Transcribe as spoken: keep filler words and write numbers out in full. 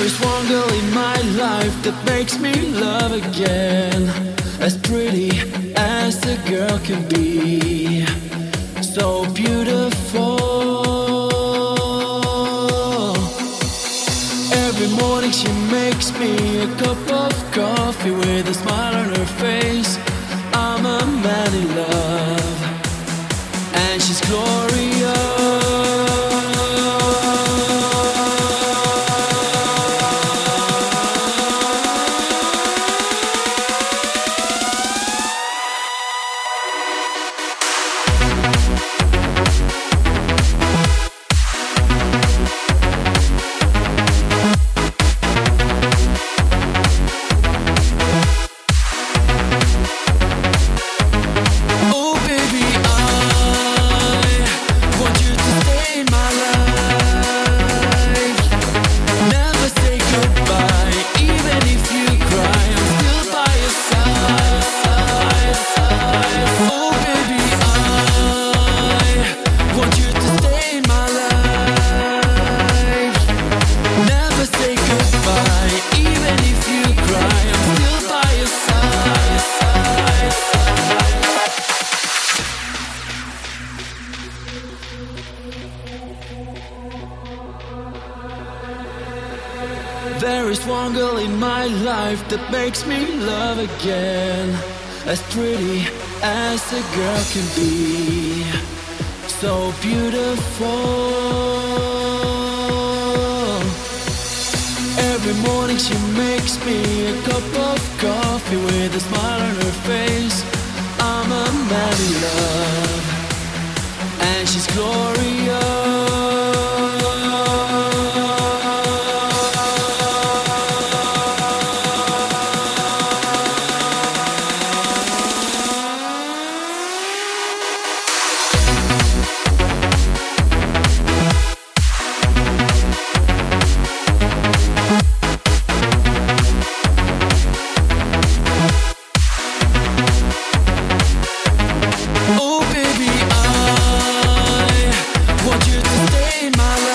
is one girl in my life that makes me love again. As pretty as a girl can be, so beautiful. Every morning she makes me a cup of coffee with a smile on her face. I'm a man in love, and she's glorious. There is one girl in my life that makes me love again. As pretty as a girl can be, so beautiful. Every morning she makes me a cup of coffee with a smile on her face. I'm a man in love, and she's glorious. Oh baby, I want you to stay in my life.